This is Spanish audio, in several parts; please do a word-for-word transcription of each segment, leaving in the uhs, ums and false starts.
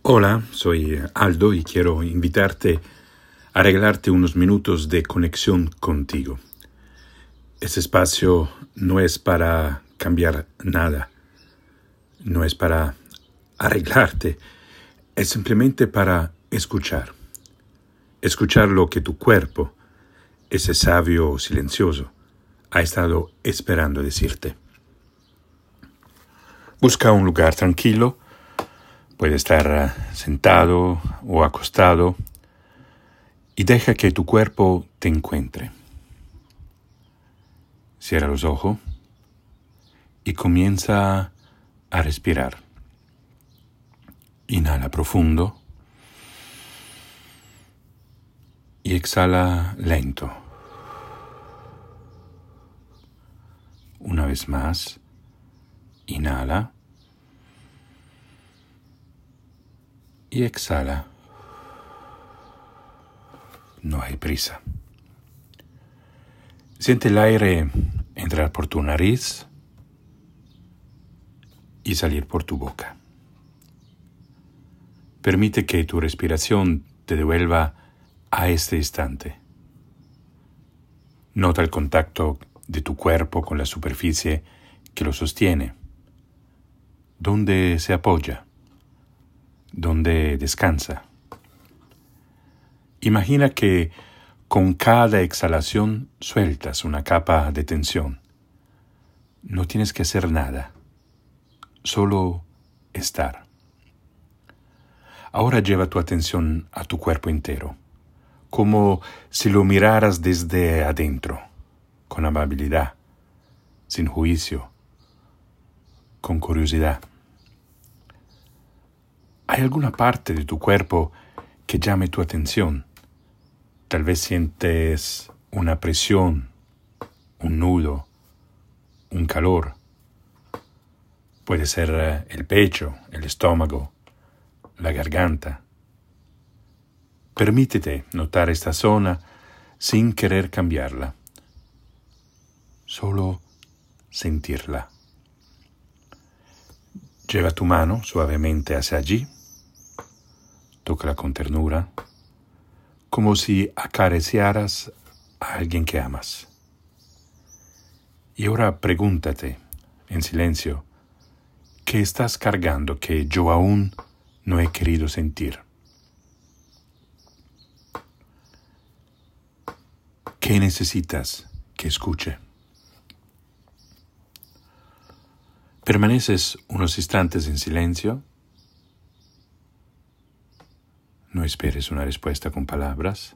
Hola, soy Aldo y quiero invitarte a regalarte unos minutos de conexión contigo. Este espacio no es para cambiar nada, no es para arreglarte, es simplemente para escuchar. Escuchar lo que tu cuerpo, ese sabio silencioso, ha estado esperando decirte. Busca un lugar tranquilo. Puede estar sentado o acostado y deja que tu cuerpo te encuentre. Cierra los ojos y comienza a respirar. Inhala profundo y exhala lento. Una vez más, inhala. Y exhala. No hay prisa. Siente el aire entrar por tu nariz y salir por tu boca. Permite que tu respiración te devuelva a este instante. Nota el contacto de tu cuerpo con la superficie que lo sostiene. ¿Dónde se apoya? ¿Dónde descansa? Imagina que con cada exhalación sueltas una capa de tensión. No tienes que hacer nada, solo estar. Ahora lleva tu atención a tu cuerpo entero, como si lo miraras desde adentro, con amabilidad, sin juicio, con curiosidad. ¿Hay alguna parte de tu cuerpo que llame tu atención? Tal vez sientes una presión, un nudo, un calor. Puede ser el pecho, el estómago, la garganta. Permítete notar esta zona sin querer cambiarla. Solo sentirla. Lleva tu mano suavemente hacia allí. Tócala con ternura, como si acariciaras a alguien que amas. Y ahora pregúntate, en silencio, ¿qué estás cargando que yo aún no he querido sentir? ¿Qué necesitas que escuche? Permaneces unos instantes en silencio. No esperes una respuesta con palabras.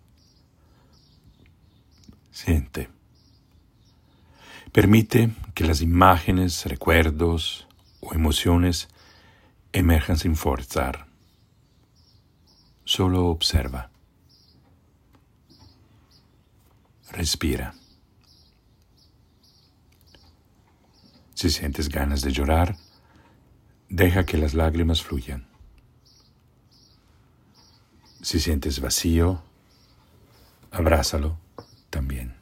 Siente. Permite que las imágenes, recuerdos o emociones emerjan sin forzar. Solo observa. Respira. Si sientes ganas de llorar, deja que las lágrimas fluyan. Si sientes vacío, abrázalo también.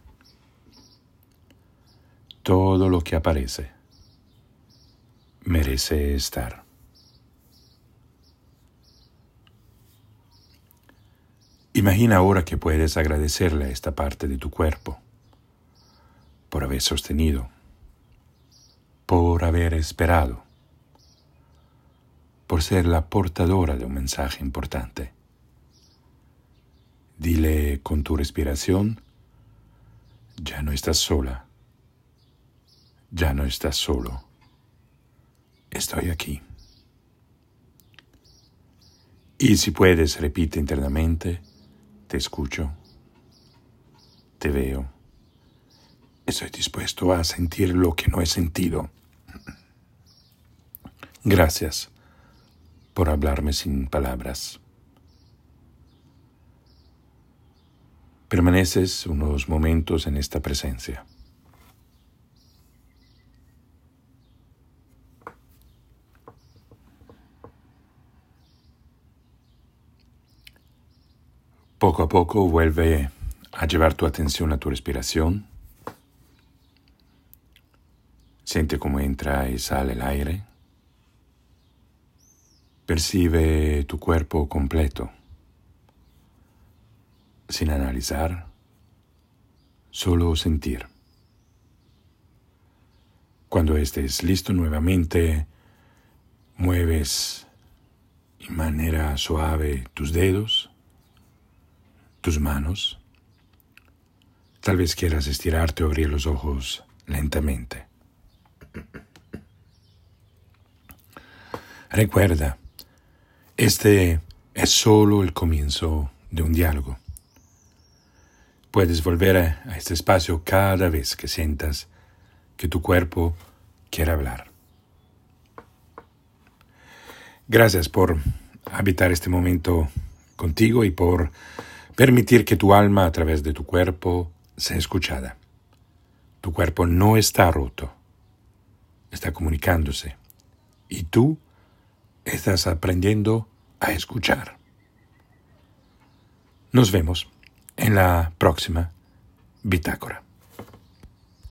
Todo lo que aparece merece estar. Imagina ahora que puedes agradecerle a esta parte de tu cuerpo por haber sostenido, por haber esperado, por ser la portadora de un mensaje importante. Dile con tu respiración, ya no estás sola, ya no estás solo, estoy aquí. Y si puedes, repite internamente, te escucho, te veo, estoy dispuesto a sentir lo que no he sentido. Gracias por hablarme sin palabras. Permaneces unos momentos en esta presencia. Poco a poco vuelve a llevar tu atención a tu respiración. Siente cómo entra y sale el aire. Percibe tu cuerpo completo, sin analizar, solo sentir. Cuando estés listo nuevamente, mueves de manera suave tus dedos, tus manos. Tal vez quieras estirarte o abrir los ojos lentamente. Recuerda, este es solo el comienzo de un diálogo. Puedes volver a, a este espacio cada vez que sientas que tu cuerpo quiere hablar. Gracias por habitar este momento contigo y por permitir que tu alma a través de tu cuerpo sea escuchada. Tu cuerpo no está roto, está comunicándose y tú estás aprendiendo a escuchar. Nos vemos en la próxima Bitácora.